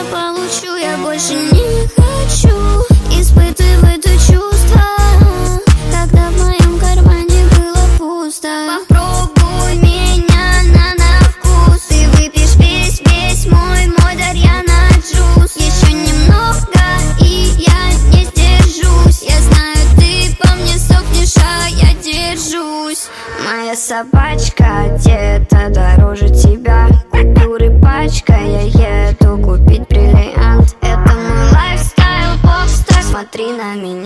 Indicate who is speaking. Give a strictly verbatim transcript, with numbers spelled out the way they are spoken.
Speaker 1: получу, я больше не хочу испытывать то чувство, когда в моем кармане было пусто. Попробуй меня на, на вкус, ты выпьешь весь, весь мой, мой Дарьяна джус. Еще немного, и я не сдержусь. Я знаю, ты по мне сохнешь, а я держусь. Моя собачка где-то дороже тебя. Купюры пачка, я еду купить бриллиант. Это мой лайфстайл, попстар, смотри на меня.